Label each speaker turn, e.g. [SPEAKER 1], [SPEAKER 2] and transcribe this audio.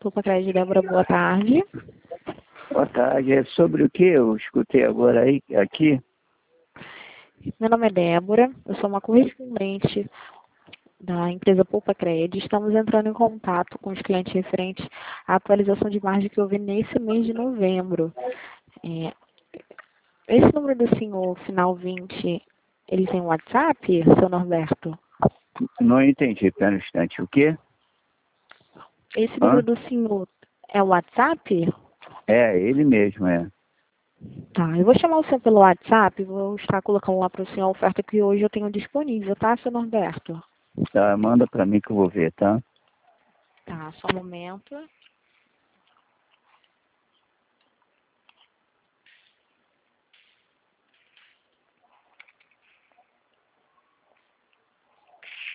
[SPEAKER 1] Poupa Crédito, Débora, boa tarde.
[SPEAKER 2] Boa tarde. É sobre o que eu escutei agora aí, aqui?
[SPEAKER 1] Meu nome é Débora, eu sou uma correspondente da empresa Poupa Crédito. Estamos entrando em contato com os clientes referentes à atualização de margem que houve nesse mês de novembro. Esse número do senhor, final 20, ele tem WhatsApp, seu Norberto?
[SPEAKER 2] Não entendi, pera um instante. O quê?
[SPEAKER 1] Esse número do senhor é o WhatsApp?
[SPEAKER 2] É, ele mesmo, é.
[SPEAKER 1] Tá, eu vou chamar o senhor pelo WhatsApp, vou estar colocando lá para o senhor a oferta que hoje eu tenho disponível, tá, seu Norberto?
[SPEAKER 2] Tá, manda pra mim que eu vou ver, tá?
[SPEAKER 1] Tá, só um momento.